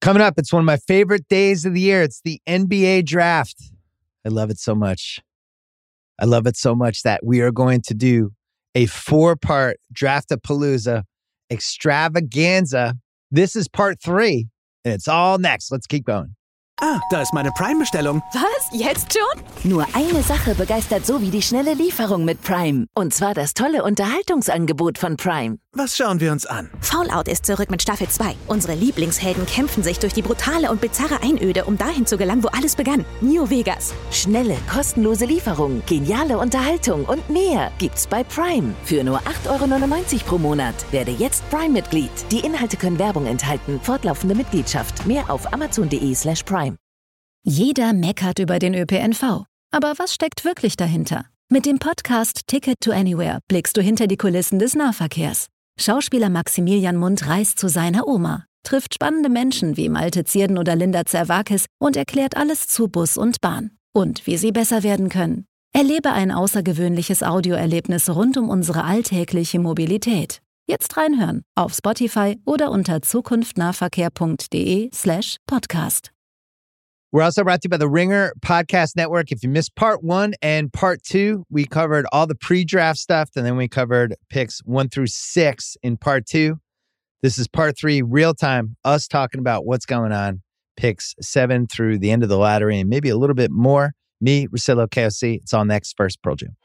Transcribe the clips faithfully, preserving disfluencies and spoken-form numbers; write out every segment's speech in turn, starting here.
Coming up, it's one of my favorite days of the year. It's the N B A draft. I love it so much. I love it so much that we are going to do a four-part Draftapalooza extravaganza. This is part three, and it's all next. Let's keep going. Ah, da ist meine Prime-Bestellung. Was? Jetzt schon? Nur eine Sache begeistert so wie die schnelle Lieferung mit Prime. Und zwar das tolle Unterhaltungsangebot von Prime. Was schauen wir uns an? Fallout ist zurück mit Staffel zwei. Unsere Lieblingshelden kämpfen sich durch die brutale und bizarre Einöde, um dahin zu gelangen, wo alles begann. New Vegas. Schnelle, kostenlose Lieferung, geniale Unterhaltung und mehr gibt's bei Prime. Für nur acht Euro neunundneunzig pro Monat. Werde jetzt Prime-Mitglied. Die Inhalte können Werbung enthalten. Fortlaufende Mitgliedschaft. Mehr auf amazon.de slash Prime. Jeder meckert über den Ö P N V. Aber was steckt wirklich dahinter? Mit dem Podcast Ticket to Anywhere blickst du hinter die Kulissen des Nahverkehrs. Schauspieler Maximilian Mund reist zu seiner Oma, trifft spannende Menschen wie Malte Zierden oder Linda Zerwakis und erklärt alles zu Bus und Bahn. Und wie sie besser werden können. Erlebe ein außergewöhnliches Audioerlebnis rund um unsere alltägliche Mobilität. Jetzt reinhören auf Spotify oder unter zukunftnahverkehr.de slash podcast. We're also brought to you by the Ringer Podcast Network. If you missed part one and part two, we covered all the pre-draft stuff, and then we covered picks one through six in part two. This is part three, real time, us talking about what's going on, picks seven through the end of the lottery, and maybe a little bit more. Me, Russillo, K O C. It's all next. First, Pearl Jam.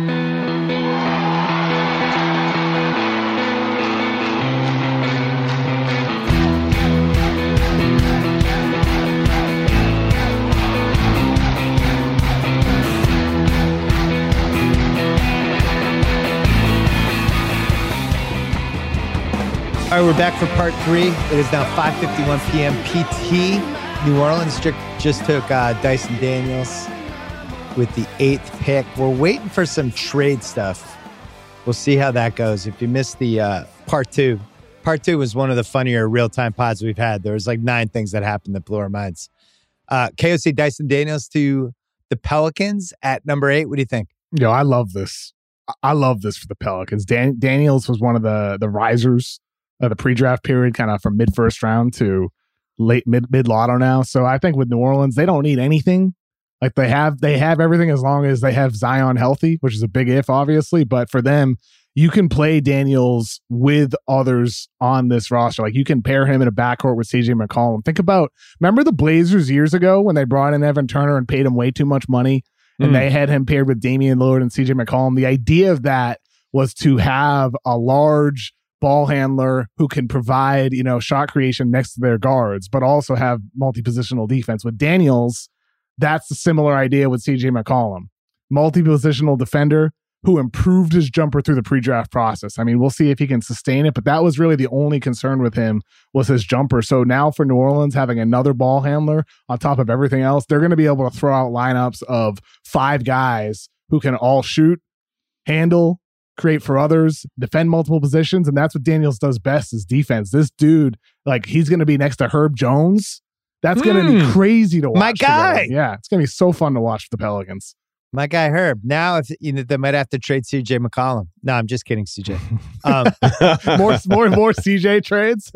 All right, we're back for part three. It is now five fifty-one p.m. P T. New Orleans just took uh, Dyson Daniels with the eighth pick. We're waiting for some trade stuff. We'll see how that goes. If you missed the uh, part two, part two was one of the funnier real-time pods we've had. There was like nine things that happened that blew our minds. Uh, K O C, Dyson Daniels to the Pelicans at number eight. What do you think? Yo, I love this. I love this for the Pelicans. Dan- Daniels was one of the the risers of the pre-draft period, kind of from mid-first round to late mid mid-lotto now. So I think with New Orleans, they don't need anything. Like they have they have everything as long as they have Zion healthy, which is a big if, obviously. But for them, you can play Daniels with others on this roster. Like you can pair him in a backcourt with C J McCollum. Think about, remember the Blazers years ago when they brought in Evan Turner and paid him way too much money, and mm. they had him paired with Damian Lillard and C J McCollum. The idea of that was to have a large ball handler who can provide, you know, shot creation next to their guards, but also have multi-positional defense. With Daniels, that's the similar idea with C J McCollum. Multi-positional defender who improved his jumper through the pre-draft process. I mean, we'll see if he can sustain it, but that was really the only concern with him was his jumper. So now for New Orleans, having another ball handler on top of everything else, they're going to be able to throw out lineups of five guys who can all shoot, handle, create for others, defend multiple positions, and that's what Daniels does best is defense. This dude, like, he's going to be next to Herb Jones. That's going to mm, be crazy to watch. My guy. Together. Yeah, it's going to be so fun to watch for the Pelicans. My guy Herb. Now, if you know, they might have to trade C J McCollum. No, I'm just kidding, C J. Um, more, more, more C J trades.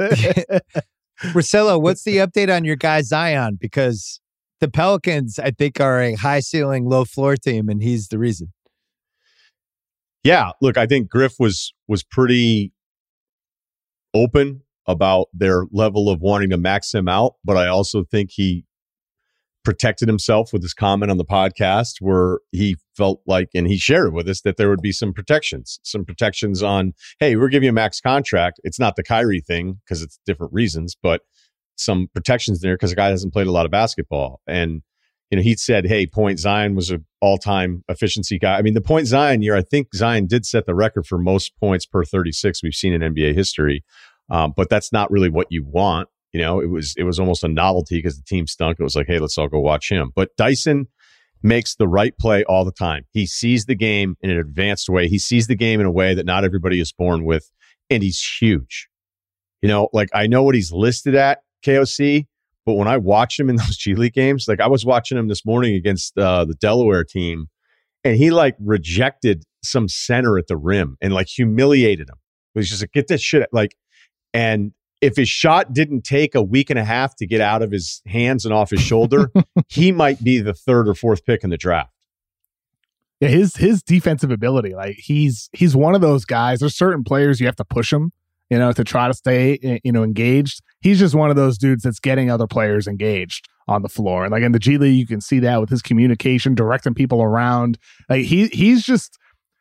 Russillo, what's the update on your guy Zion? Because the Pelicans, I think, are a high ceiling, low floor team, and he's the reason. Yeah, look, I think Griff was was pretty open about their level of wanting to max him out, but I also think he protected himself with his comment on the podcast where he felt like, and he shared it with us, that there would be some protections, some protections on, hey, we're giving you a max contract. It's not the Kyrie thing because it's different reasons, but some protections there because the guy hasn't played a lot of basketball. And you know, he said, hey, Point Zion was an all-time efficiency guy. I mean, the Point Zion year, I think Zion did set the record for most points per thirty-six we've seen in N B A history. Um, but that's not really what you want. You know, it was it was almost a novelty because the team stunk. It was like, hey, let's all go watch him. But Dyson makes the right play all the time. He sees the game in an advanced way. He sees the game in a way that not everybody is born with. And he's huge. You know, like I know what he's listed at, K O C. But when I watch him in those G League games, like I was watching him this morning against uh, the Delaware team, and he like rejected some center at the rim and like humiliated him. He was just like, get this shit. Like, and if his shot didn't take a week and a half to get out of his hands and off his shoulder, he might be the third or fourth pick in the draft. Yeah, his his defensive ability, like he's he's one of those guys. There's certain players you have to push him, you know, to try to stay, you know, engaged. He's just one of those dudes that's getting other players engaged on the floor. And like in the G League, you can see that with his communication, directing people around. Like he he's just,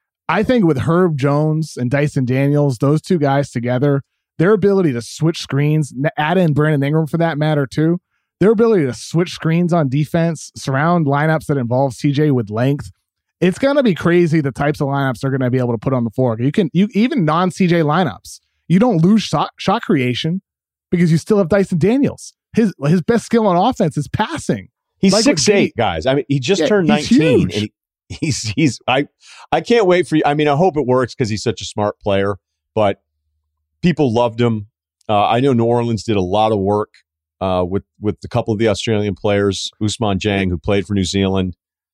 I think with Herb Jones and Dyson Daniels, those two guys together, their ability to switch screens, add in Brandon Ingram for that matter too, their ability to switch screens on defense, surround lineups that involve C J with length. It's going to be crazy the types of lineups they're going to be able to put on the floor. You can, you even non-C J lineups, you don't lose shot, shot creation because you still have Dyson Daniels. His his best skill on offense is passing. He's like six eight, guys. I mean, he just yeah, turned nineteen. And he, he's he's I I can't wait for you. I mean, I hope it works because he's such a smart player. But people loved him. Uh, I know New Orleans did a lot of work uh, with with a couple of the Australian players, Ousmane Dieng, who played for New Zealand.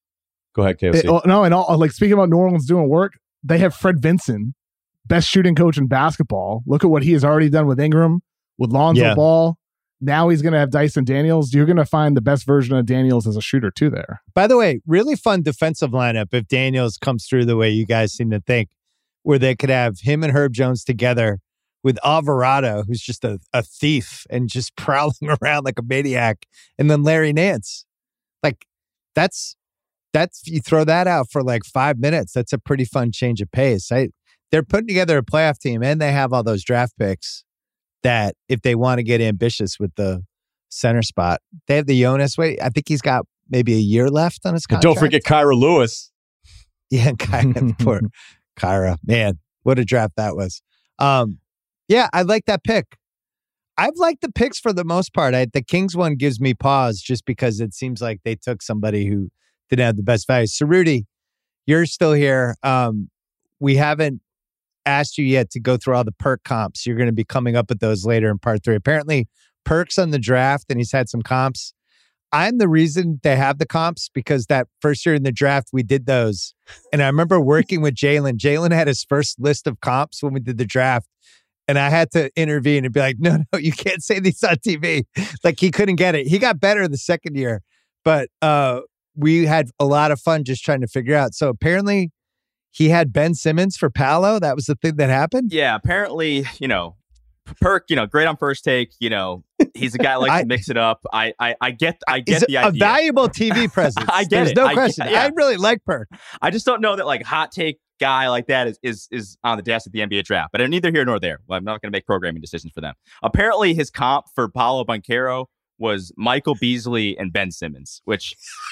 Go ahead, K O C. It, oh, no, and all, like speaking about New Orleans doing work, they have Fred Vinson, best shooting coach in basketball. Look at what he has already done with Ingram, with Lonzo Yeah. Ball. Now he's going to have Dyson Daniels. You're going to find the best version of Daniels as a shooter too there. By the way, really fun defensive lineup if Daniels comes through the way you guys seem to think, where they could have him and Herb Jones together with Alvarado, who's just a, a thief and just prowling around like a maniac, and then Larry Nance. Like that's that's you throw that out for like five minutes. That's a pretty fun change of pace. I, they're putting together a playoff team, and they have all those draft picks that if they want to get ambitious with the center spot, they have the Jonas. Wait, I think he's got maybe a year left on his contract. Don't forget Kyra Lewis. Yeah, Kyra, poor Kyra. Man, what a draft that was. Um, yeah, I like that pick. I've liked the picks for the most part. I, the Kings one gives me pause just because it seems like they took somebody who didn't have the best value. Cerruti, you're still here. Um, we haven't asked you yet to go through all the perk comps. You're going to be coming up with those later in part three. Apparently, perks on the draft, and he's had some comps. I'm the reason they have the comps because that first year in the draft, we did those. And I remember working with Jalen. Jalen had his first list of comps when we did the draft. And I had to intervene and be like, no, no, you can't say these on T V. Like he couldn't get it. He got better the second year. But uh, we had a lot of fun just trying to figure out. So apparently he had Ben Simmons for Paolo. That was the thing that happened. Yeah, apparently, you know, Perk, you know, great on first take. You know, he's a guy who likes I, to mix it up. I, I, I get, I get He's the a idea. valuable T V presence. I get There's it. no I question. get- yeah. I really like Perk. I just don't know that like hot take guy like that is is is on the desk at the N B A draft. But I'm neither here nor there. I'm not going to make programming decisions for them. Apparently, his comp for Paolo Banchero was Michael Beasley and Ben Simmons, which,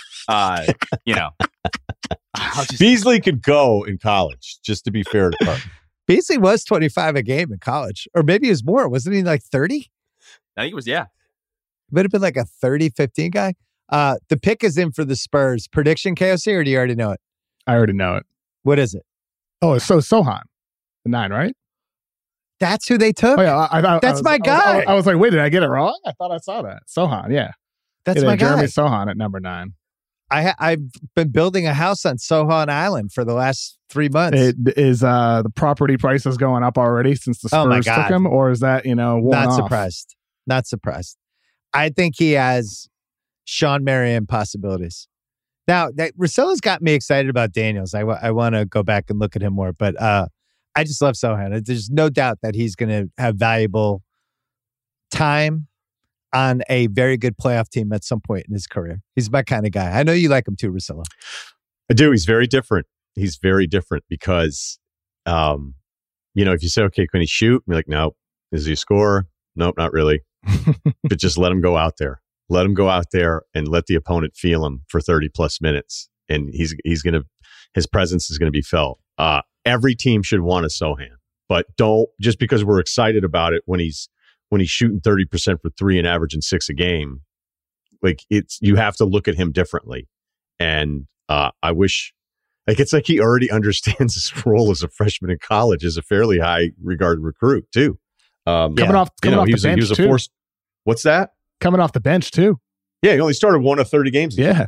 uh, you know, I'll just, Beasley could go in college, just to be fair to Park. Beasley was twenty-five a game in college. Or maybe it was more. Wasn't he like thirty? I think it was yeah. Would have been like a thirty fifteen guy. Uh, the pick is in for the Spurs. Prediction, K O C, or do you already know it? I already know it. What is it? Oh, it's so Sohan, the nine, right? That's who they took? Oh yeah, I, I, I, That's I was, my I was- guy. I was, I was like, wait, did I get it wrong? I thought I saw that. Sohan, yeah. That's Yeah, my guy. Jeremy Sohan at number nine. I ha- I've been building a house on Sohan Island for the last three months. It, is uh, the property prices going up already since the Oh, my Spurs took God. him, or is that you know worn Not off? surprised. Not surprised. I think he has Sean Marion possibilities. Now, that Russillo's got me excited about Daniels. I, w- I want to go back and look at him more, but uh, I just love Sohan. There's no doubt that he's going to have valuable time on a very good playoff team at some point in his career. He's my kind of guy. I know you like him too, Russillo. I do. He's very different. He's very different because, um, you know, if you say, okay, can he shoot? You're like, no. Is he a scorer? Nope, not really. But just let him go out there. Let him go out there and let the opponent feel him for thirty plus minutes. And he's he's going to, his presence is going to be felt. Uh, every team should want a Sohan, but don't, just because we're excited about it when he's, when he's shooting thirty percent for three and averaging six a game, like it's, you have to look at him differently. And uh, I wish, like, it's like he already understands his role as a freshman in college as a fairly high regarded recruit too. Um, Coming off, you coming know, off he the was, a, he bench was a too. force. What's that? Coming off the bench too. Yeah, he only started one of thirty games. Yeah.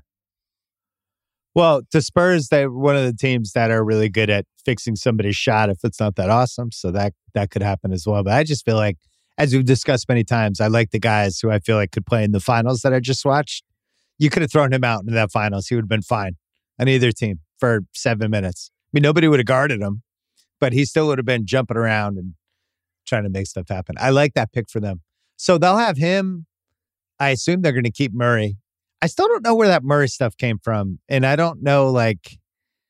Well, the Spurs, they're one of the teams that are really good at fixing somebody's shot if it's not that awesome. So that that could happen as well. But I just feel like as we've discussed many times, I like the guys who I feel like could play in the finals that I just watched. You could have thrown him out into that finals. He would have been fine on either team for seven minutes. I mean, nobody would have guarded him, but he still would have been jumping around and trying to make stuff happen. I like that pick for them. So they'll have him. I assume they're going to keep Murray. I still don't know where that Murray stuff came from. And I don't know, like,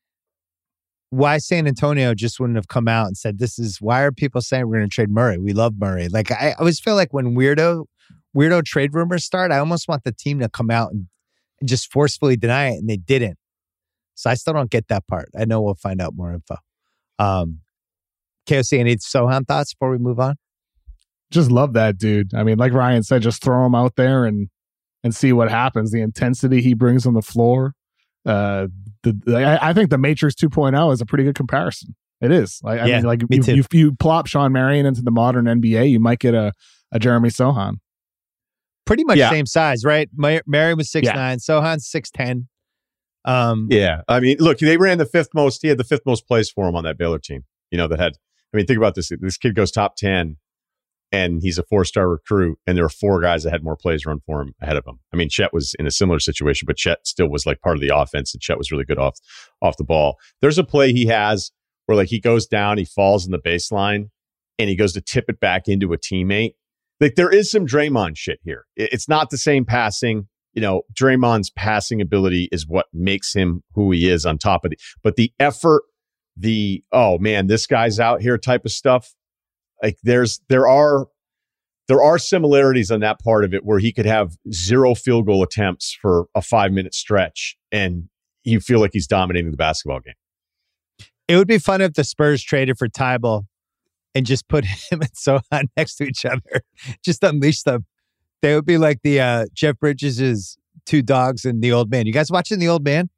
why San Antonio just wouldn't have come out and said, this is, why are people saying we're going to trade Murray? We love Murray. Like, I, I always feel like when weirdo, weirdo trade rumors start, I almost want the team to come out and, and just forcefully deny it. And they didn't. So I still don't get that part. I know we'll find out more info. Um, K O C, any Sohan thoughts before we move on? Just love that dude. I mean, like Ryan said, just throw him out there and and see what happens. The intensity he brings on the floor. Uh, the, the I, I think the Matrix two point oh is a pretty good comparison. It is. Like, I yeah, mean, like me you, too. you you plop Sean Marion into the modern N B A, you might get a a Jeremy Sohan. Pretty much Yeah. same size, right? Mar- Marion was six Yeah. nine, Sohan's six ten. Um, Yeah. I mean, look, they ran the fifth most. He had the fifth most plays for him on that Baylor team. You know, that had, I mean, think about this. This kid goes top ten and he's a four-star recruit, and there are four guys that had more plays run for him ahead of him. I mean, Chet was in a similar situation, but Chet still was like part of the offense, and Chet was really good off, off the ball. There's a play he has where like he goes down, he falls in the baseline, and he goes to tip it back into a teammate. Like there is some Draymond shit here. It- It's not the same passing. You know, Draymond's passing ability is what makes him who he is on top of it. But the effort, the, oh man, this guy's out here type of stuff. Like there's, there are, there are similarities on that part of it where he could have zero field goal attempts for a five minute stretch and you feel like he's dominating the basketball game. It would be fun if the Spurs traded for Tybal and just put him and Sohan next to each other. Just unleash them. They would be like the uh, Jeff Bridges' two dogs and the old man. You guys watching the old man?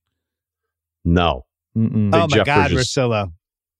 No. Mm-mm. Oh my Jeff God, Bridges. Russillo.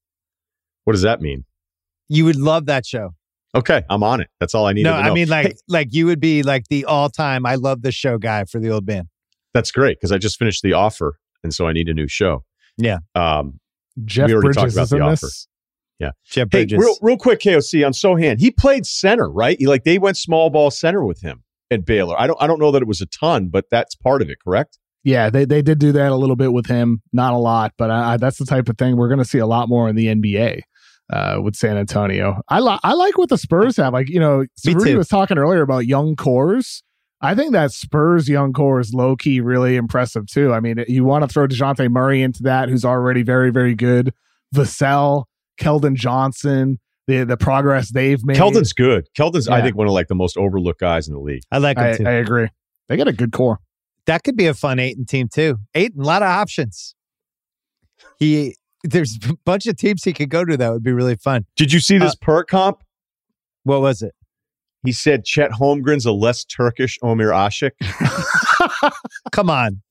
What does that mean? You would love that show. Okay, I'm on it. That's all I need No, to know. I mean like Hey, like you would be like the all-time I love the show guy for the old man. that's great because I just finished The Offer, and so I need a new show. Yeah. Um, Jeff we already Bridges talked about is in The this. Offer. Jeff Hey, Bridges. real, real quick, K O C on Sohan. He played center, right? He, like they went small ball center with him at Baylor. I don't, I don't know that it was a ton, but that's part of it, correct? Yeah, they they did do that a little bit with him, not a lot, but I, I, that's the type of thing we're going to see a lot more in the N B A uh, with San Antonio. I like I like what the Spurs have. Like you know, Me Rudy too. was talking earlier about young cores. I think that Spurs young core is low key really impressive too. I mean, you want to throw DeJounte Murray into that, who's already very very good. Vassell, Keldon Johnson, the the progress they've made. Keldon's good. Keldon's, I Yeah. think, one of like the most overlooked guys in the league. I like him I, too. I agree. They got a good core. That could be a fun Aiton team too. Aiton, a lot of options. He there's a bunch of teams he could go to that would be really fun. Did you see this Uh, perk comp? What was it? He said Chet Holmgren's a less Turkish Omir Ashik. Come on.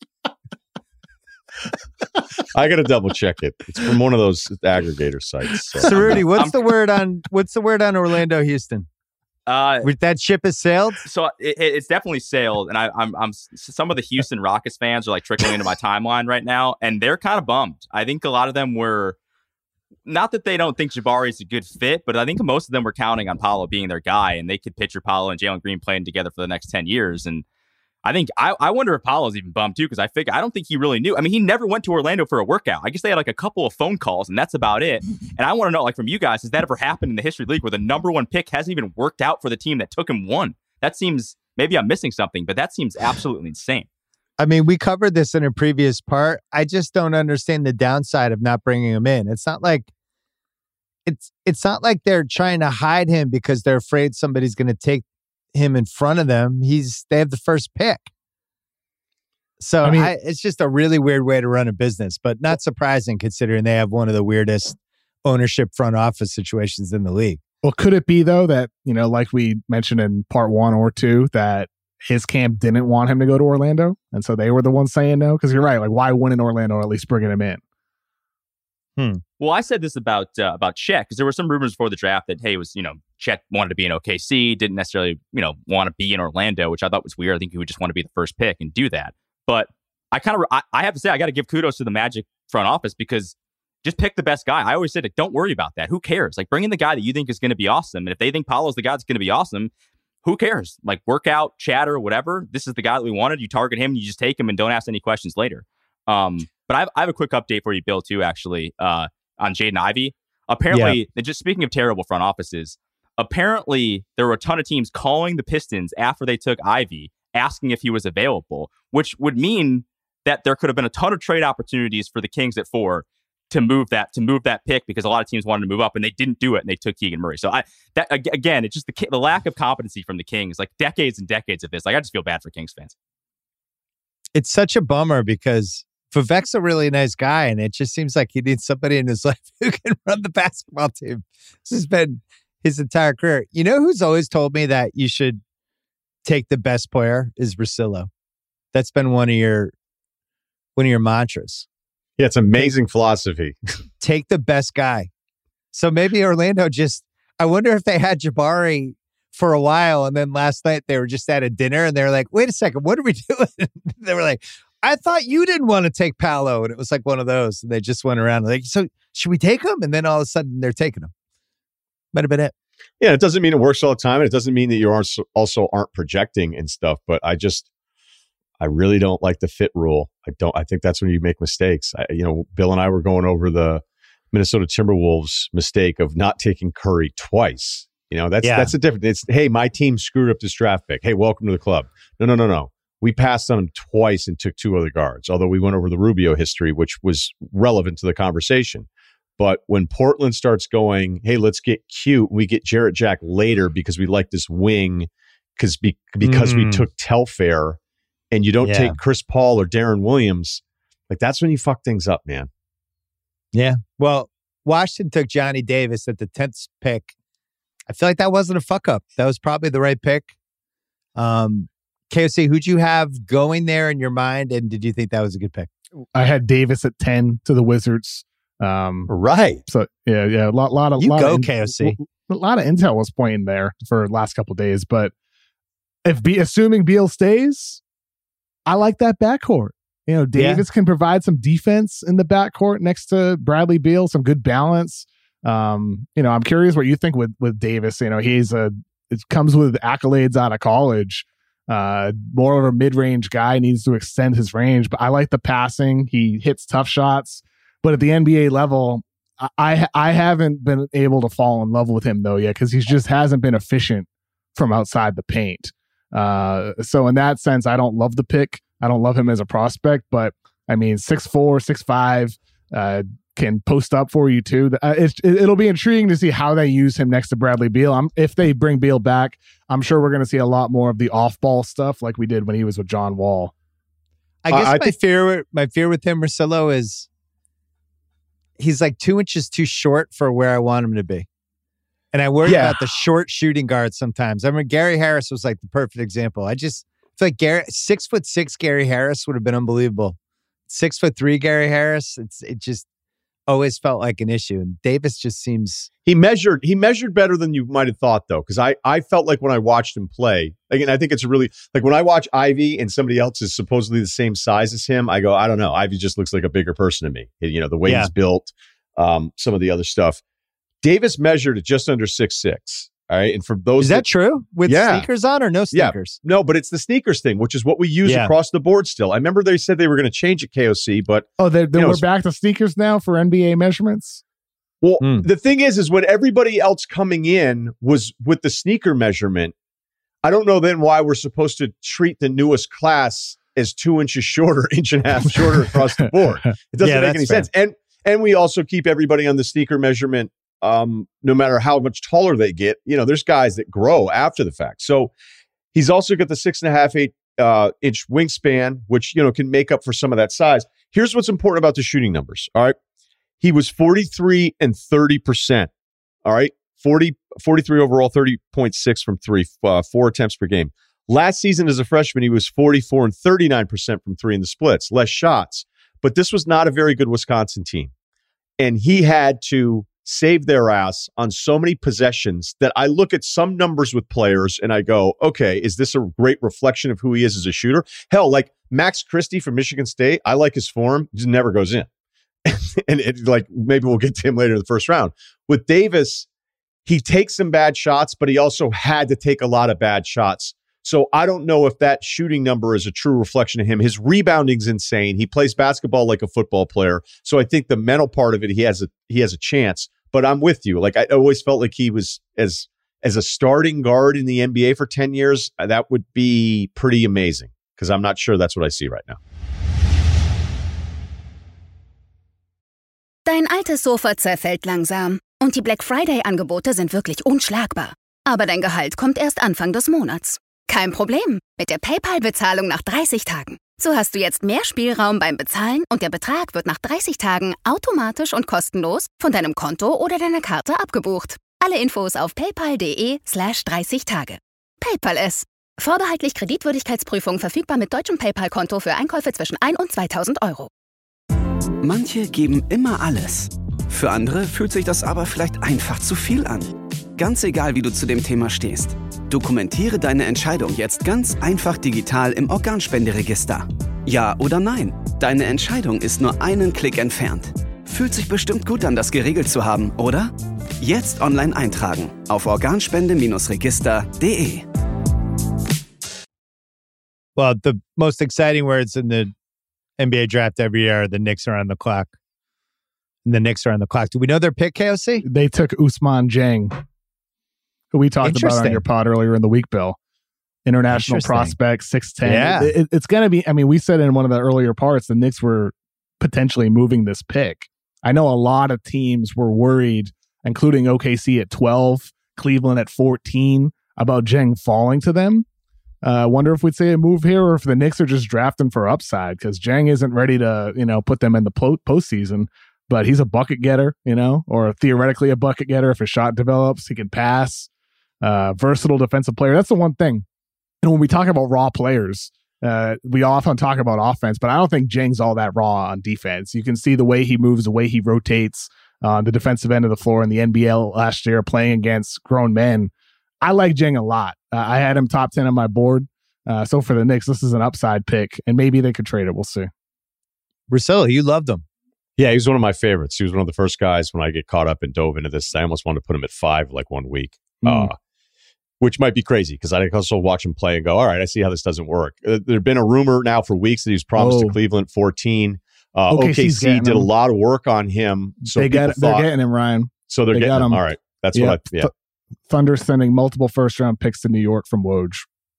I got to double check it. It's from one of those aggregator sites. So. Cerruti, what's I'm- the word on what's the word on Orlando Houston? Uh, With that ship has sailed? so it, it- it's definitely sailed, and I, I'm, I'm. Some of the Houston Rockets fans are like trickling into my timeline right now, and they're kind of bummed. I think a lot of them were, not that they don't think Jabari is a good fit, but I think most of them were counting on Paolo being their guy, and they could picture Paolo and Jalen Green playing together for the next ten years. And I think I, I wonder if Paolo's even bummed too, because I figure I don't think he really knew. I mean, he never went to Orlando for a workout. I guess they had like a couple of phone calls, and that's about it. And I want to know, like from you guys, has that ever happened in the history of the league where the number one pick hasn't even worked out for the team that took him one? That seems, maybe I'm missing something, but that seems absolutely insane. I mean, we covered this in a previous part. I just don't understand the downside of not bringing him in. It's not like it's it's not like they're trying to hide him because they're afraid somebody's going to take him in front of them. He's they have the first pick. So I I mean- it's just a really weird way to run a business, but not surprising considering they have one of the weirdest ownership front office situations in the league. Well, could it be though that, you know, like we mentioned in part one or two, that his camp didn't want him to go to Orlando, and so they were the ones saying no? Because you're right. Like, why wouldn't Orlando at least bringing him in? Well, I said this about uh, about Chet because there were some rumors before the draft that hey, it was you know Chet wanted to be in O K C, didn't necessarily you know want to be in Orlando, which I thought was weird. I think he would just want to be the first pick and do that. But I kind of I, I have to say I got to give kudos to the Magic front office because just pick the best guy. I always said, like, don't worry about that. Who cares? Like, bring in the guy that you think is going to be awesome. And if they think Paolo's the guy that's going to be awesome, who cares? Like, work out, chatter, whatever. This is the guy that we wanted. You target him, you just take him and don't ask any questions later. Um, but I have, I have a quick update for you, Bill, too, actually, uh, on Jaden Ivey. Apparently, yeah. just speaking of terrible front offices, apparently there were a ton of teams calling the Pistons after they took Ivey, asking if he was available, which would mean that there could have been a ton of trade opportunities for the Kings at four to move that to move that pick, because a lot of teams wanted to move up and they didn't do it, and they took Keegan Murray. So I that again, it's just the the lack of competency from the Kings, like decades and decades of this. Like, I just feel bad for Kings fans. It's such a bummer because Vivek's a really nice guy, and it just seems like he needs somebody in his life who can run the basketball team. This has been his entire career. You know who's always told me that you should take the best player is Russillo. That's been one of your one of your mantras. Yeah, it's amazing take, philosophy. Take the best guy. So maybe Orlando just, I wonder if they had Jabari for a while, and then last night they were just at a dinner and they were like, wait a second, what are we doing? They were like, I thought you didn't want to take Paolo. And it was like one of those. And they just went around like, so should we take him? And then all of a sudden they're taking him. Might have been it. Yeah, it doesn't mean it works all the time. And it doesn't mean that you aren't also aren't projecting and stuff. But I just, I really don't like the fit rule. I don't. I think that's when you make mistakes. I, you know, Bill and I were going over the Minnesota Timberwolves mistake of not taking Curry twice. You know, that's yeah. that's a different. It's hey, my team screwed up this draft pick. Hey, welcome to the club. No, no, no, no. We passed on him twice and took two other guards. Although we went over the Rubio history, which was relevant to the conversation. But when Portland starts going, hey, let's get cute. We get Jarrett Jack later because we like this wing because be, because mm. we took Telfair. And you don't yeah. take Chris Paul or Darren Williams, like that's when you fuck things up, man. Yeah. Well, Washington took Johnny Davis at the tenth pick. I feel like that wasn't a fuck up. That was probably the right pick. Um, K O C, who'd you have going there in your mind? And did you think that was a good pick? I had Davis at ten to the Wizards. Um, right. So yeah, yeah, a lot, lot of you lot go of, K O C. A lot of intel was pointing there for the last couple of days, but if be assuming Beal stays, I like that backcourt. You know, Davis yeah. can provide some defense in the backcourt next to Bradley Beal, some good balance. Um, you know, I'm curious what you think with with Davis. You know, he's a it comes with accolades out of college. Uh, more of a mid-range guy, needs to extend his range, but I like the passing. He hits tough shots, but at the N B A level, I I, I haven't been able to fall in love with him though yet because he just hasn't been efficient from outside the paint. Uh, so in that sense, I don't love the pick. I don't love him as a prospect, but I mean, six four, six five, uh, can post up for you too. Uh, it, it'll be intriguing to see how they use him next to Bradley Beal. I'm, if they bring Beal back, I'm sure we're going to see a lot more of the off-ball stuff like we did when he was with John Wall. I guess uh, I my think- fear, my fear with him, Russillo, is he's like two inches too short for where I want him to be. And I worry yeah. about the short shooting guards sometimes. I mean, Gary Harris was like the perfect example. I just feel like Gary, six foot six Gary Harris would have been unbelievable. Six foot three Gary Harris, it's it just always felt like an issue. And Davis just seems he measured he measured better than you might have thought though, because I I felt like when I watched him play, again, I think it's really like when I watch Ivy and somebody else is supposedly the same size as him, I go, I don't know, Ivy just looks like a bigger person to me. You know, the way yeah. he's built, um, some of the other stuff. Davis measured at just under six six. All right. And for those Is that, that true? With yeah. sneakers on or no sneakers? Yeah. No, but it's the sneakers thing, which is what we use yeah. across the board still. I remember they said they were going to change it, K O C, but Oh, they, they, you know, we're back to sneakers now for N B A measurements? Well, mm. the thing is, is when everybody else coming in was with the sneaker measurement, I don't know then why we're supposed to treat the newest class as two inches shorter, inch and a half shorter across the board. It doesn't yeah, make any fair. sense. And and we also keep everybody on the sneaker measurement. Um, no matter how much taller they get, you know, there's guys that grow after the fact. So he's also got the six and a half, eight uh, inch wingspan, which, you know, can make up for some of that size. Here's what's important about the shooting numbers. All right. He was forty-three and thirty percent. All right. forty, forty-three overall, thirty point six from three, uh, four attempts per game. Last season as a freshman, he was forty-four and thirty-nine percent from three in the splits, less shots. But this was not a very good Wisconsin team. And he had to save their ass on so many possessions that I look at some numbers with players and I go, okay, is this a great reflection of who he is as a shooter? Hell, like Max Christie from Michigan State, I like his form. He just never goes in. and it, like maybe we'll get to him later in the first round. With Davis, he takes some bad shots, but he also had to take a lot of bad shots. So I don't know if that shooting number is a true reflection of him. His rebounding's insane. He plays basketball like a football player. So I think the mental part of it, he has a he has a chance. But I'm with you. Like I always felt like he was as as a starting guard in the N B A for ten years. That would be pretty amazing because I'm not sure that's what I see right now. Dein altes Sofa zerfällt langsam und die Black Friday-Angebote sind wirklich unschlagbar. Aber dein Gehalt kommt erst Anfang des Monats. Kein Problem mit der PayPal-Bezahlung nach dreißig Tagen. So hast du jetzt mehr Spielraum beim Bezahlen und der Betrag wird nach dreißig Tagen automatisch und kostenlos von deinem Konto oder deiner Karte abgebucht. Alle Infos auf paypal.de slash 30 Tage. PayPal es. Vorbehaltlich Kreditwürdigkeitsprüfung verfügbar mit deutschem PayPal-Konto für Einkäufe zwischen ein und zweitausend Euro. Manche geben immer alles. Für andere fühlt sich das aber vielleicht einfach zu viel an. Ganz egal, wie du zu dem Thema stehst. Dokumentiere deine Entscheidung jetzt ganz einfach digital im Organspenderegister. Ja oder nein? Deine Entscheidung ist nur einen Klick entfernt. Fühlt sich bestimmt gut an, das geregelt zu haben, oder? Jetzt online eintragen auf organspende register punkt de. Well, the most exciting words in the N B A draft every year are the Knicks are on the clock. And the Knicks are on the clock. Do we know their pick, K O C? They took Ousmane Dieng, who we talked about on your pod earlier in the week, Bill. International prospect, six ten. Yeah. It, it, it's going to be, I mean, we said in one of the earlier parts, the Knicks were potentially moving this pick. I know a lot of teams were worried, including O K C at twelve, Cleveland at fourteen, about Dieng falling to them. I uh, wonder if we'd say a move here or if the Knicks are just drafting for upside because Dieng isn't ready to, you know, put them in the po- postseason. But he's a bucket getter, you know, or theoretically a bucket getter. If his shot develops, he can pass. Uh, versatile defensive player. That's the one thing. And when we talk about raw players, uh, we often talk about offense, but I don't think Dieng's all that raw on defense. You can see the way he moves, the way he rotates on uh, the defensive end of the floor in the N B L last year, playing against grown men. I like Dieng a lot. Uh, I had him top ten on my board. Uh, so for the Knicks, this is an upside pick, and maybe they could trade it. We'll see. Russillo, you loved him. Yeah, he was one of my favorites. He was one of the first guys when I get caught up and dove into this. I almost wanted to put him at five like one week, mm. uh, which might be crazy because I also watch him play and go, all right, I see how this doesn't work. Uh, there's been a rumor now for weeks that he was promised oh. to Cleveland fourteen. Uh, O K C did a lot of work on him. So they got, thought, they're getting him, Ryan. So they're they getting him. him. All right. That's yeah. what I, yeah. Th- Thunder sending multiple first round picks to New York from Woj.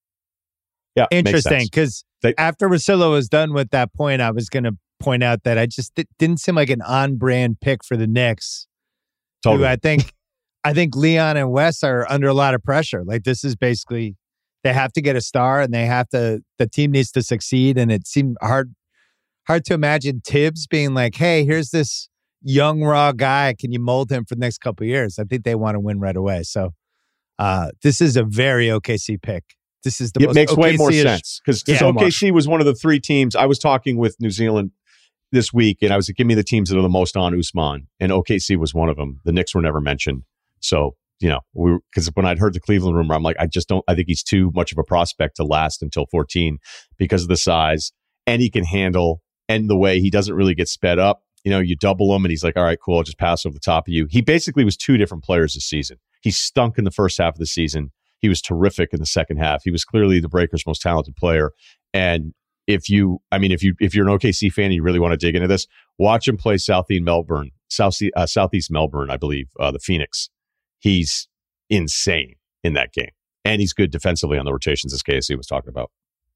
Yeah. Interesting. Because after Russillo was done with that point, I was going to point out that I just it didn't seem like an on brand pick for the Knicks. Totally. I think, I think Leon and Wes are under a lot of pressure. Like this is basically, they have to get a star and they have to, the team needs to succeed. And it seemed hard, hard to imagine Tibbs being like, hey, here's this young, raw guy. Can you mold him for the next couple of years? I think they want to win right away. So uh, this is a very O K C pick. This is the it most makes O K C-ish. Way more sense because yeah, O K C was one of the three teams. I was talking with New Zealand this week, and I was like, give me the teams that are the most on Ousmane, and O K C was one of them. The Knicks were never mentioned. So, you know, we because when I'd heard the Cleveland rumor, I'm like, I just don't, I think he's too much of a prospect to last until fourteen because of the size, and he can handle, and the way he doesn't really get sped up. You know, you double him, and he's like, all right, cool, I'll just pass over the top of you. He basically was two different players this season. He stunk in the first half of the season. He was terrific in the second half. He was clearly the Breakers' most talented player. And if you, I mean, if you if you're an O K C fan and you really want to dig into this, watch him play Southeast Melbourne, South uh, Southeast Melbourne, I believe, uh, the Phoenix. He's insane in that game, and he's good defensively on the rotations, as K S C was talking about.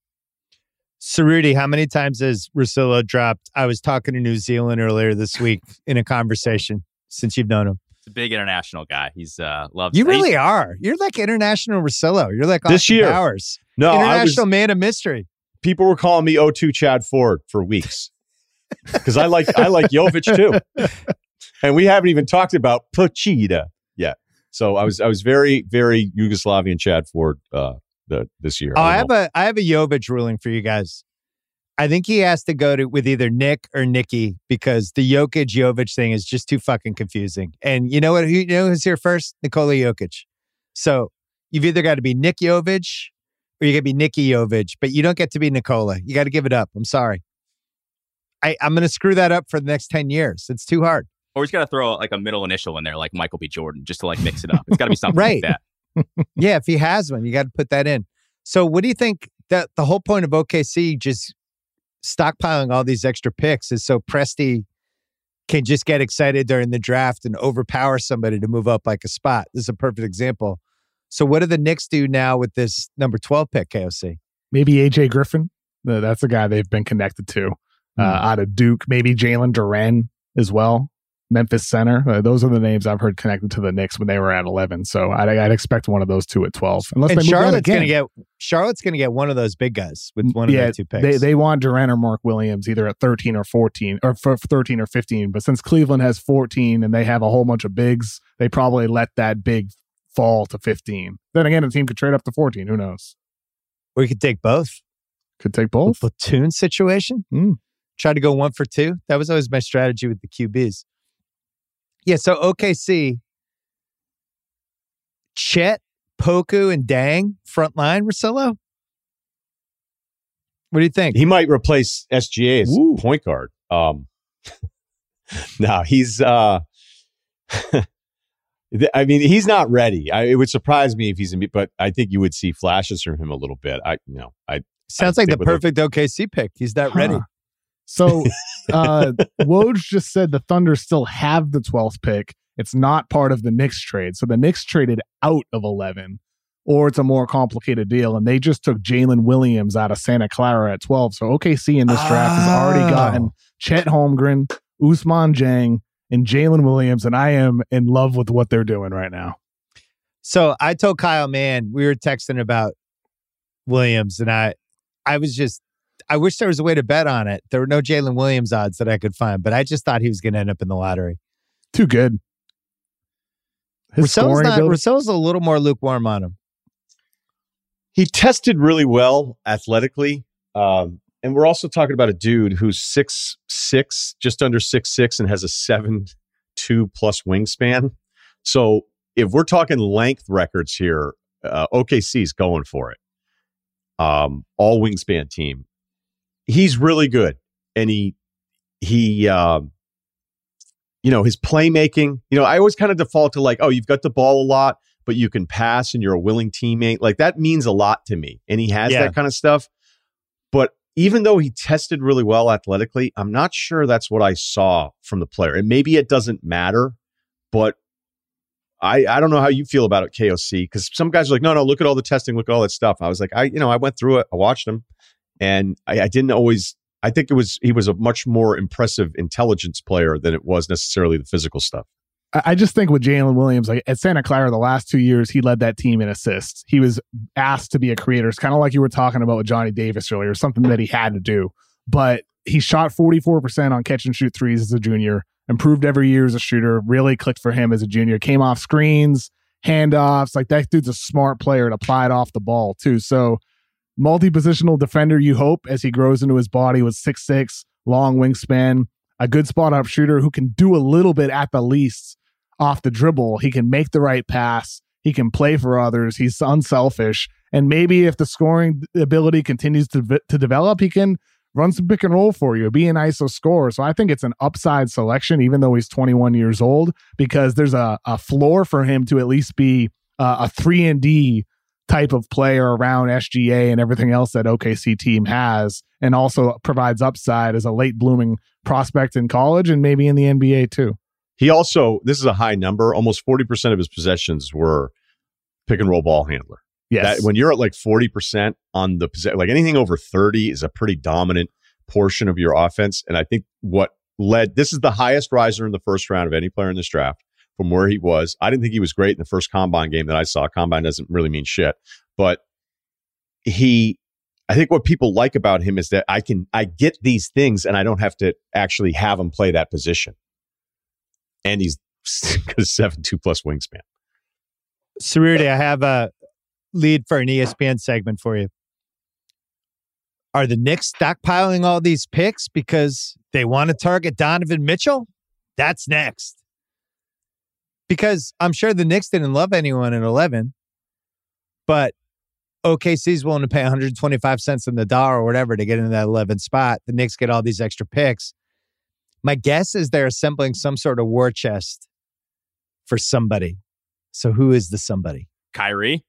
Cerruti, how many times has Russillo dropped? I was talking to New Zealand earlier this week in a conversation. Since you've known him. A big international guy. He's uh loves. You really are. You're like international Russillo. You're like this Austin year. Powers. No, international was, man of mystery. People were calling me O two Chad Ford for weeks because I like I like Jovic too, and we haven't even talked about Pochita yet. So I was I was very very Yugoslavian Chad Ford uh, the, this year. Oh, I, I have a I have a Jovic ruling for you guys. I think he has to go to with either Nick or Nikki because the Jokic Jovic thing is just too fucking confusing. And you know what? You know who's here first? Nikola Jokic. So you've either got to be Nick Jovic or you got to be Nikki Jovic, but you don't get to be Nikola. You got to give it up. I'm sorry. I, I'm going to screw that up for the next ten years. It's too hard. Or he's got to throw like a middle initial in there, like Michael B. Jordan, just to like mix it up. It's got to be something right. like that. Yeah, if he has one, you got to put that in. So what do you think that the whole point of O K C just stockpiling all these extra picks is so Presti can just get excited during the draft and overpower somebody to move up like a spot? This is a perfect example. So what do the Knicks do now with this number twelve pick, K O C? Maybe A J Griffin. That's a guy they've been connected to uh, mm. out of Duke. Maybe Jalen Duren as well. Memphis center. Uh, those are the names I've heard connected to the Knicks when they were at eleven. So I'd, I'd expect one of those two at twelve. Unless and they move Charlotte's going to get Charlotte's going to get one of those big guys with one yeah, of their two picks. They they want Duren or Mark Williams either at thirteen or fourteen or for thirteen or fifteen. But since Cleveland has fourteen and they have a whole bunch of bigs, they probably let that big fall to fifteen. Then again, a team could trade up to fourteen. Who knows? Or you could take both. Could take both. A platoon situation. Mm. Try to go one for two. That was always my strategy with the Q Bs. Yeah, so O K C, Chet, Poku, and Dang front line, Russillo? What do you think? He might replace S G A as Ooh. point guard. Um, no, he's. Uh, I mean, he's not ready. I, it would surprise me if he's in, but I think you would see flashes from him a little bit. I, you know, I sounds I'd like the perfect O K C pick. He's not huh. ready. So, uh, Woj just said the Thunder still have the twelfth pick. It's not part of the Knicks trade. So the Knicks traded out of eleven, or it's a more complicated deal. And they just took Jalen Williams out of Santa Clara at twelve. So O K C in this draft oh. has already gotten Chet Holmgren, Ousmane Dieng, and Jalen Williams. And I am in love with what they're doing right now. So I told Kyle, man, we were texting about Williams, and I, I was just, I wish there was a way to bet on it. There were no Jalen Williams odds that I could find, but I just thought he was going to end up in the lottery. Too good. Rousseau's, not, Rousseau's a little more lukewarm on him. He tested really well athletically. Um, and we're also talking about a dude who's six six, just under six six, and has a seven two plus wingspan. So if we're talking length records here, uh, O K C's going for it. Um, all wingspan team. He's really good. And he, he, um, you know, his playmaking, you know, I always kind of default to like, oh, you've got the ball a lot, but you can pass and you're a willing teammate. Like that means a lot to me. And he has yeah. that kind of stuff. But even though he tested really well athletically, I'm not sure that's what I saw from the player. And maybe it doesn't matter, but I, I don't know how you feel about it, K O C, because some guys are like, no, no, look at all the testing, look at all that stuff. I was like, I, you know, I went through it, I watched him, and I, I didn't always, I think it was, he was a much more impressive intelligence player than it was necessarily the physical stuff. I just think with Jalen Williams, like at Santa Clara, the last two years, he led that team in assists. He was asked to be a creator. It's kind of like you were talking about with Johnny Davis earlier, something that he had to do. But he shot forty-four percent on catch and shoot threes as a junior, improved every year as a shooter, really clicked for him as a junior, came off screens, handoffs. Like that dude's a smart player to apply it off the ball too. So multi-positional defender, you hope, as he grows into his body with six six, long wingspan, a good spot-up shooter who can do a little bit at the least off the dribble. He can make the right pass. He can play for others. He's unselfish. And maybe if the scoring ability continues to, to develop, he can run some pick and roll for you, be an I S O scorer. So I think it's an upside selection, even though he's twenty-one years old, because there's a, a floor for him to at least be uh, a three and D type of player around S G A and everything else that O K C team has, and also provides upside as a late blooming prospect in college and maybe in the N B A too. He also, this is a high number, almost forty percent of his possessions were pick and roll ball handler. Yes. That, when you're at like forty percent on the possession, like anything over thirty is a pretty dominant portion of your offense. And I think what led, this is the highest riser in the first round of any player in this draft from where he was. I didn't think he was great in the first combine game that I saw. Combine doesn't really mean shit, but he, I think what people like about him is that I can, I get these things and I don't have to actually have him play that position. And he's got a seven two plus wingspan. Cerruti, I have a lead for an E S P N segment for you. Are the Knicks stockpiling all these picks because they want to target Donovan Mitchell? That's next. Because I'm sure the Knicks didn't love anyone at eleven, but O K C's willing to pay one hundred twenty-five cents on the dollar or whatever to get into that eleventh spot. The Knicks get all these extra picks. My guess is they're assembling some sort of war chest for somebody. So who is the somebody? Kyrie.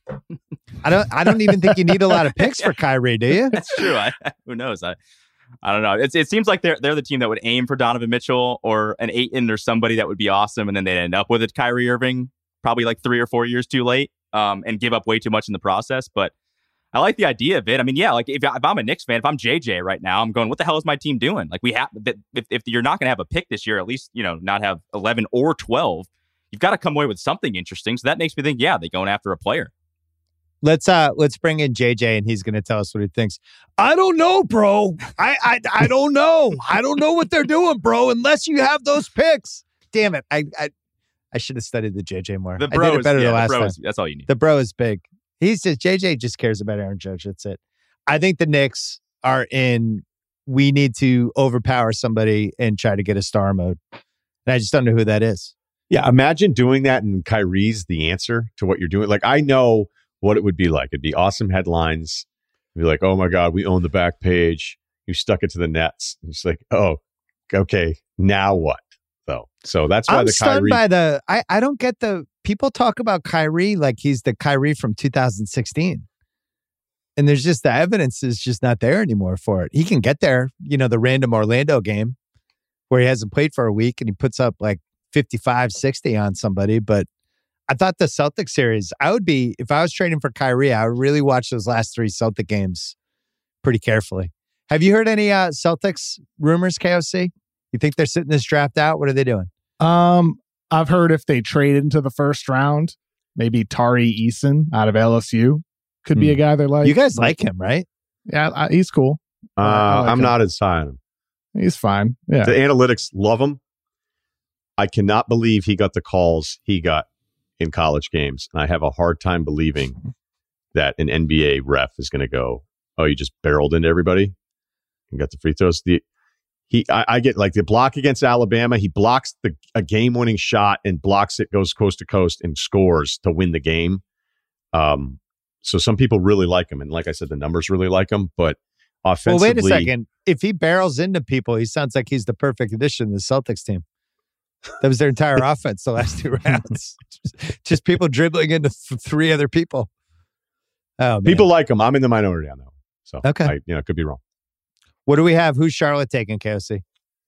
I don't. I don't even think you need a lot of picks for Kyrie, do you? That's true. I, who knows? I, I don't know. It's, it seems like they're they're the team that would aim for Donovan Mitchell or an Ayton or somebody that would be awesome, and then they'd end up with a Kyrie Irving, probably like three or four years too late, um, and give up way too much in the process. But I like the idea of it. I mean, yeah, like if, if I'm a Knicks fan, if I'm J J right now, I'm going, what the hell is my team doing? Like we have, if if you're not going to have a pick this year, at least you know not have eleven or twelve. You've got to come away with something interesting. So that makes me think, yeah, they're going after a player. Let's uh let's bring in J J and he's going to tell us what he thinks. I don't know, bro. I, I I don't know. I don't know what they're doing, bro. Unless you have those picks. Damn it! I I, I should have studied the J J more. The bro I did it is, better yeah, the last the bro time. is, that's all you need. The bro is big. He's just J J just cares about Aaron Judge. That's it. I think the Knicks are in. We need to overpower somebody and try to get a star mode. And I just don't know who that is. Yeah, imagine doing that and Kyrie's the answer to what you're doing. Like I know what it would be like. It'd be awesome headlines. It'd be like, oh my God, we own the back page. You stuck it to the Nets. And it's like, oh, okay, now what? So, so that's why I'm the stunned Kyrie. by the. I I don't get the people talk about Kyrie like he's the Kyrie from two thousand sixteen, and there's just the evidence is just not there anymore for it. He can get there, you know, the random Orlando game where he hasn't played for a week and he puts up like fifty-five, sixty on somebody, but. I thought the Celtics series, I would be, if I was trading for Kyrie, I would really watch those last three Celtic games pretty carefully. Have you heard any uh, Celtics rumors, K O C? You think they're sitting this draft out? What are they doing? Um, I've heard if they trade into the first round, maybe Tari Eason out of L S U could hmm. be a guy they like. You guys like him, right? Yeah, I, he's cool. Uh, I like I'm him. not as high on him. He's fine. Yeah, the analytics love him. I cannot believe he got the calls he got in college games. And I have a hard time believing that an N B A ref is going to go, oh, you just barreled into everybody and got the free throws. The he, I, I get like the block against Alabama. He blocks the a game-winning shot and blocks it, goes coast to coast and scores to win the game. Um, so some people really like him, and like I said, the numbers really like him. But offensively, well, wait a second. If he barrels into people, he sounds like he's the perfect addition to the Celtics team. That was their entire offense the last two rounds. just, just people dribbling into th- three other people. Oh, man. People like him. I'm in the minority on that one. So, okay. I, you know, could be wrong. What do we have? Who's Charlotte taking, K O C?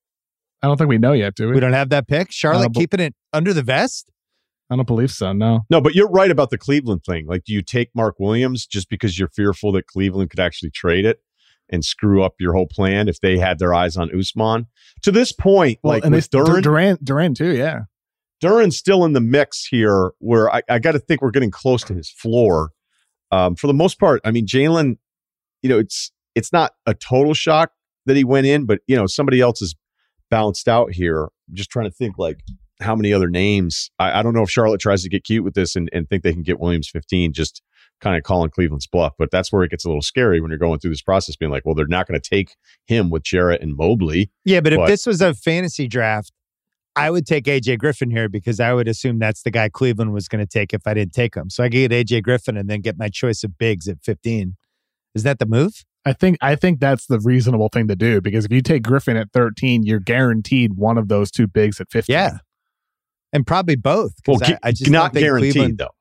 I don't think we know yet, do we? We don't have that pick? Charlotte be- keeping it under the vest? I don't believe so, no. No, but you're right about the Cleveland thing. Like, do you take Mark Williams just because you're fearful that Cleveland could actually trade it and screw up your whole plan if they had their eyes on Usman? To this point, well, like and with they, Duren, Durant, Durant too, yeah. Duran's still in the mix here where I, I got to think we're getting close to his floor. Um, for the most part, I mean, Jalen, you know, it's it's not a total shock that he went in, but, you know, somebody else is bounced out here. I'm just trying to think, like, how many other names. I, I don't know if Charlotte tries to get cute with this and, and think they can get Williams fifteen, just kind of calling Cleveland's bluff. But that's where it gets a little scary when you're going through this process, being like, well, they're not going to take him with Jarrett and Mobley. Yeah, but, but if this was a fantasy draft, I would take A J Griffin here because I would assume that's the guy Cleveland was going to take if I didn't take him. So I could get A J Griffin and then get my choice of bigs at fifteen. Is that the move? I think I think that's the reasonable thing to do, because if you take Griffin at thirteen, you're guaranteed one of those two bigs at fifteen. Yeah. And probably both. Well, I, I just not think guaranteed, Cleveland, though.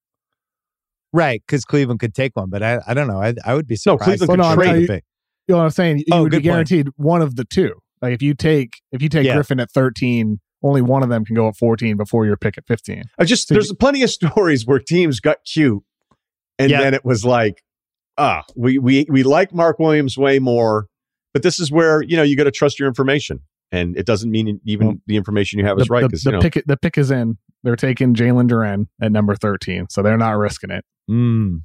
Right, because Cleveland could take one, but I, I don't know. I, I would be No, surprised. Cleveland Well, could no, trade no, the you- pick. You know what I'm saying? You Oh, would be good point. guaranteed one of the two. Like if you take if you take Yeah. Griffin at thirteen, only one of them can go at fourteen before your pick at fifteen. I just So there's plenty of stories where teams got cute, and Yeah. then it was like, ah, we we we like Mark Williams way more, but this is where you know you got to trust your information, and it doesn't mean even Well, the information you have The, is right the, because the you know pick the pick is in. They're taking Jalen Duren at number thirteen, so they're not risking it. Mm.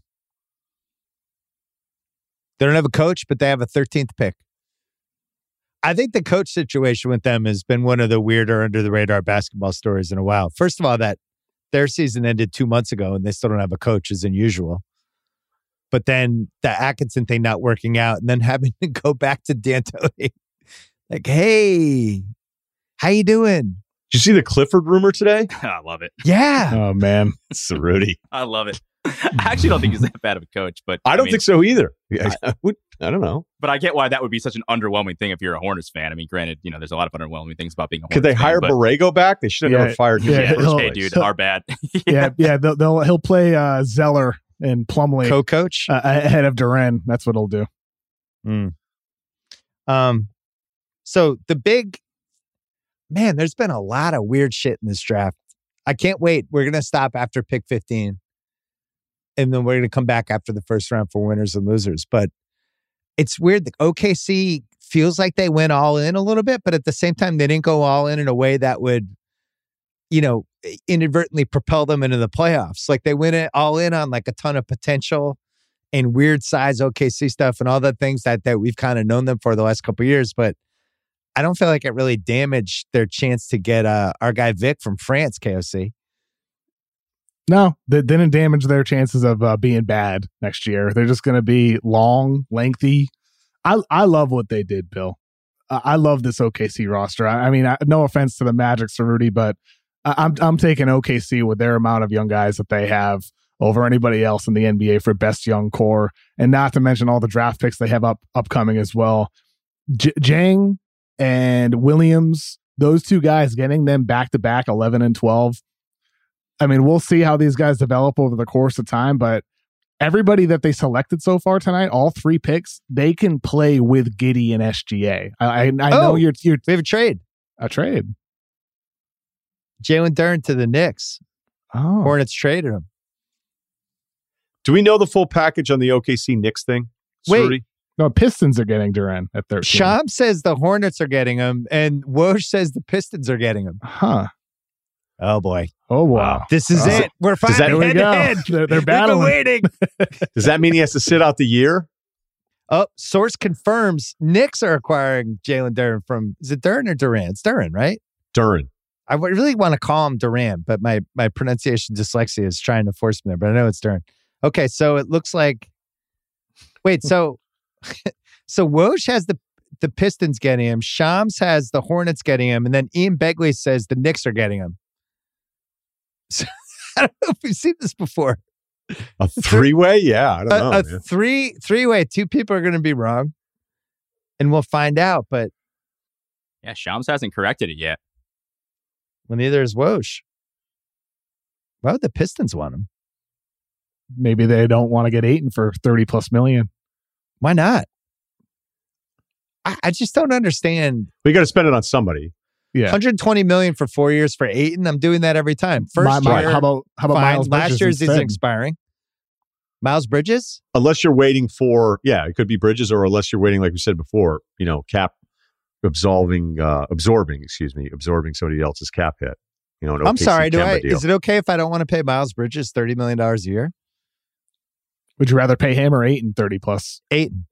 They don't have a coach, but they have a thirteenth pick. I think the coach situation with them has been one of the weirder under the radar basketball stories in a while. First of all, that their season ended two months ago and they still don't have a coach as unusual. But then the Atkinson thing not working out and then having to go back to D'Antoni. Like, hey, how you doing? Did you see the Clifford rumor today? I love it. Yeah. Oh man, Cerruti. I love it. I actually don't think he's that bad of a coach, but I don't I mean, think so either. I, I, would, I don't know. But I get why that would be such an underwhelming thing if you're a Hornets fan. I mean, granted, you know, there's a lot of underwhelming things about being a Hornets Could they fan, hire but, Borrego back? They should have Yeah, never fired him. yeah, Yeah, he'll- hey, dude, our bad. yeah, yeah. yeah they'll, they'll, he'll play uh, Zeller and Plumlee Co-coach. uh, ahead of Duren. That's what he'll do. Mm. Um, so the big man, there's been a lot of weird shit in this draft. I can't wait. We're gonna stop after pick fifteen, and then we're gonna come back after the first round for winners and losers. But it's weird. The O K C feels like they went all in a little bit, but at the same time, they didn't go all in in a way that would, you know, inadvertently propel them into the playoffs. Like they went it all in on like a ton of potential and weird size O K C stuff and all the things that that we've kind of known them for the last couple of years. But I don't feel like it really damaged their chance to get uh, our guy Vic from France, K O C. No, they didn't damage their chances of uh, being bad next year. They're just going to be long, lengthy. I I love what they did, Bill. Uh, I love this O K C roster. I, I mean, I, no offense to the Magic, Cerruti, but I, I'm I'm taking O K C with their amount of young guys that they have over anybody else in the N B A for best young core, and not to mention all the draft picks they have up upcoming as well. J- Jang and Williams, those two guys, getting them back to back eleven and twelve. I mean, we'll see how these guys develop over the course of time, but everybody that they selected so far tonight, all three picks, they can play with Giddey and S G A. I, I, I know Oh, you're you're We have a trade. a trade. Jalen Duren to the Knicks. Oh, Hornets traded him. Do we know the full package on the O K C Knicks thing? Wait. Cerruti? no, Pistons are getting Duren at thirteen. Sham says the Hornets are getting him, and Woj says the Pistons are getting him. Huh. Oh boy, Oh wow. this is Uh, it. We're does that- finally Here we head go. to head. They're, they're We've been battling. waiting. Does that mean he has to sit out the year? Oh, source confirms Knicks are acquiring Jalen Duren from, is it Duren or Duran? It's Duren, right? Duren. I would really want to call him Duran, but my my pronunciation dyslexia is trying to force me there, but I know it's Duren. Okay, so it looks like, wait, so so Woj has the the Pistons getting him, Shams has the Hornets getting him, and then Ian Begley says the Knicks are getting him. So, I don't know if we've seen this before. A three-way? Yeah, I don't know. A, a man. three three way, two people are going to be wrong, and we'll find out. But Yeah, Shams hasn't corrected it yet. well, neither is Woj. Why would the Pistons want him? Maybe they don't want to get Ayton for thirty plus million. Why not? I, I just don't understand. We got to spend it on somebody. Yeah. one hundred twenty million for four years for Ayton. I'm doing that every time. First My- my- year, how about how about fine. Miles Last Bridges year's instead? isn't expiring. Miles Bridges? Unless you're waiting for, yeah, it could be Bridges, or unless you're waiting, like we said before, you know, cap absolving, uh, absorbing, excuse me, absorbing somebody else's cap hit. You know, an I'm O K C sorry. Do I? Kemba deal. Is it okay if I don't want to pay Miles Bridges thirty million dollars a year? Would you rather pay him or Ayton thirty plus? Ayton,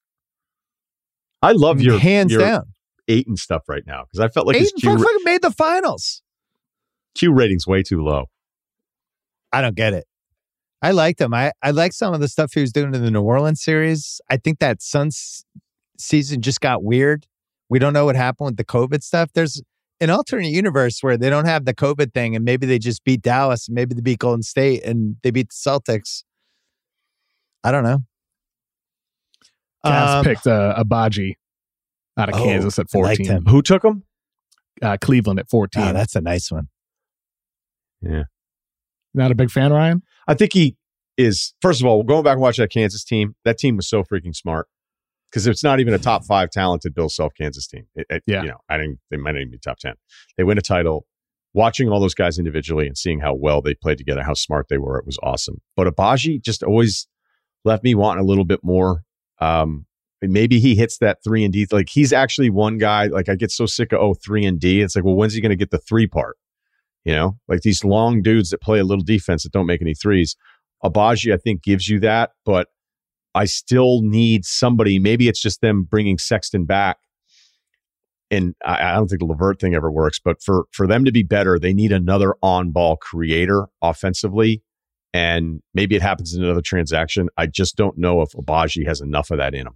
I love your hands your down. Ayton stuff right now because I felt like his Ayton Q, fucking made the finals. Q rating's way too low. I don't get it. I liked him. I, I like some of the stuff he was doing in the New Orleans series. I think that Suns season just got weird. We don't know what happened with the COVID stuff. There's an alternate universe where they don't have the COVID thing, and maybe they just beat Dallas, and maybe they beat Golden State, and they beat the Celtics. I don't know. Cavs Um, picked uh, Abaji out of oh, Kansas at I liked fourteen. him. Who took him? Uh, Cleveland at fourteen. Oh, that's a nice one. Yeah. Not a big fan, Ryan? I think he is, first of all, going back and watching that Kansas team, that team was so freaking smart because it's not even a top five talented Bill Self Kansas team. It, it, Yeah. You know, I didn't, they might not even be top ten. They win a title. Watching all those guys individually and seeing how well they played together, how smart they were, it was awesome. But Abaji just always left me wanting a little bit more. Um, maybe he hits that three and D. Like he's actually one guy, like I get so sick of, oh, three and D. It's like, well, when's he going to get the three part? You know, like these long dudes that play a little defense that don't make any threes. Abaji, I think, gives you that, but I still need somebody. Maybe it's just them bringing Sexton back. And I, I don't think the LeVert thing ever works, but for, for them to be better, they need another on-ball creator offensively. And maybe it happens in another transaction. I just don't know if Abaji has enough of that in him.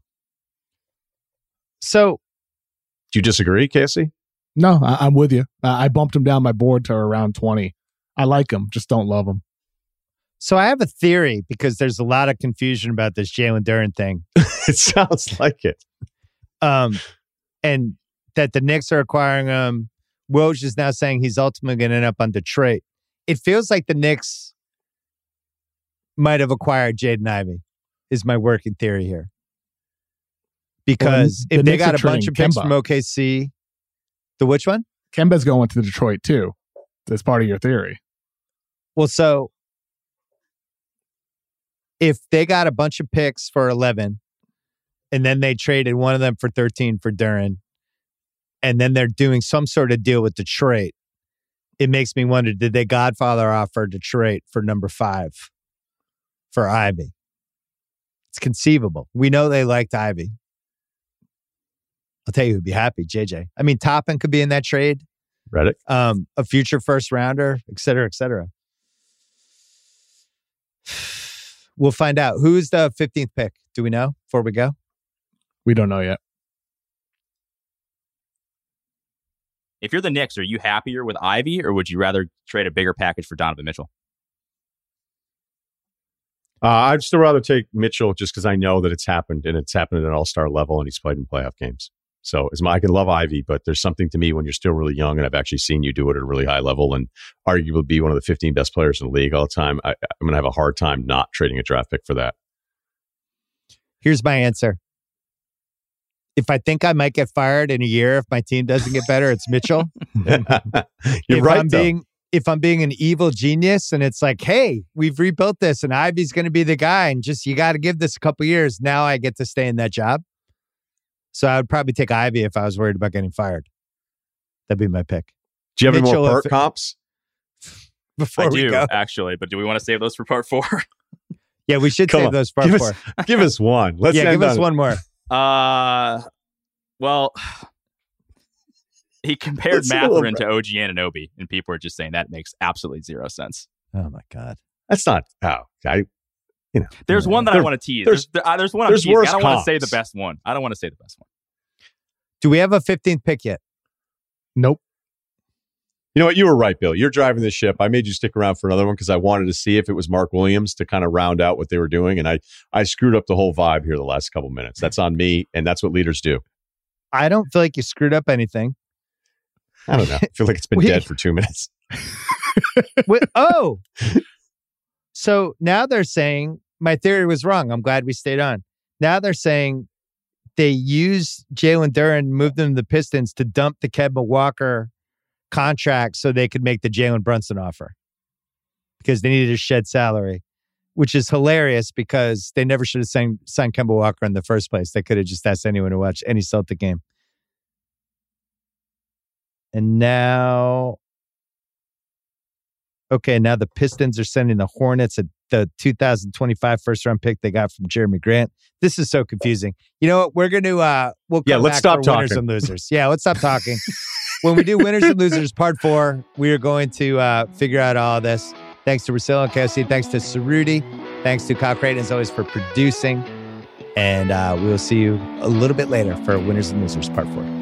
So Do you disagree, Casey? No, I, I'm with you. Uh, I bumped him down my board to around twenty. I like him, just don't love him. So I have a theory because there's a lot of confusion about this Jalen Duren thing. It sounds like it. Um, and that the Knicks are acquiring him. Woj is now saying he's ultimately going to end up on Detroit. It feels like the Knicks might have acquired Jaden Ivey, is my working theory here. Because well, if the they Knicks got are a bunch trading of picks Kemba. from O K C, the which one? Kemba's going to Detroit too. That's part of your theory. Well, so if they got a bunch of picks for eleven and then they traded one of them for thirteen for Duren, and then they're doing some sort of deal with Detroit, it makes me wonder, did they Godfather offer Detroit for number five for Ivy? It's conceivable. We know they liked Ivy. I'll tell you who'd be happy, J J. I mean, Toppin could be in that trade. Reddick. Um, a future first rounder, et cetera, et cetera. We'll find out. Who's the fifteenth pick? Do we know before we go? We don't know yet. If you're the Knicks, are you happier with Ivy, or would you rather trade a bigger package for Donovan Mitchell? Uh, I'd still rather take Mitchell just because I know that it's happened, and it's happened at an all-star level, and he's played in playoff games. So as my, I can love Ivy, but there's something to me when you're still really young, and I've actually seen you do it at a really high level, and arguably be one of the fifteen best players in the league all the time. I, I'm going to have a hard time not trading a draft pick for that. Here's my answer. If I think I might get fired in a year if my team doesn't get better, it's Mitchell. You're if right, I'm though. being if I'm being an evil genius and it's like, hey, we've rebuilt this and Ivy's going to be the guy, and just you got to give this a couple years. Now I get to stay in that job. So I would probably take Ivy if I was worried about getting fired. That'd be my pick. Do you have any Mitchell, more perk if- comps? Before I we do, go, actually, but do we want to save those for part four? yeah, we should Come save on. those part Give four. us, give us one. Let's yeah, end give us on- one more. Uh, well, he compared Let's do a little Mathurin to O G Anunoby, and people are just saying that makes absolutely zero sense. Oh my God. That's not. Oh, I. You know, There's one that There- I want to tease. there's- There's, there, uh, there's one I'm there's teasing. worse I don't want to say the comps. best one. I don't want to say the best one. Do we have a fifteenth pick yet? Nope. You know what? You were right, Bill. You're driving this ship. I made you stick around for another one because I wanted to see if it was Mark Williams to kind of round out what they were doing, and I I screwed up the whole vibe here the last couple minutes. That's on me, and that's what leaders do. I don't feel like you screwed up anything. I don't know. I feel like it's been We- dead for two minutes. Wait, oh, so now they're saying my theory was wrong. I'm glad we stayed on. Now they're saying they used Jalen Duren, moved them to the Pistons to dump the Kemba Walker contract so they could make the Jalen Brunson offer because they needed to shed salary, which is hilarious because they never should have signed, signed Kemba Walker in the first place. They could have just asked anyone to watch any Celtic game. And now, okay, now the Pistons are sending the Hornets a, the two thousand twenty-five first round pick they got from Jeremy Grant. This is so confusing. You know what? We're going to, uh, we'll Yeah, come let's back stop for winners talking. and losers. Yeah, let's stop talking. When we do winners and losers part four, we are going to uh, figure out all of this. Thanks to Russillo and K S C. Thanks to Cerruti. Thanks to Kyle Creighton, as always, for producing. And uh, we will see you a little bit later for winners and losers part four.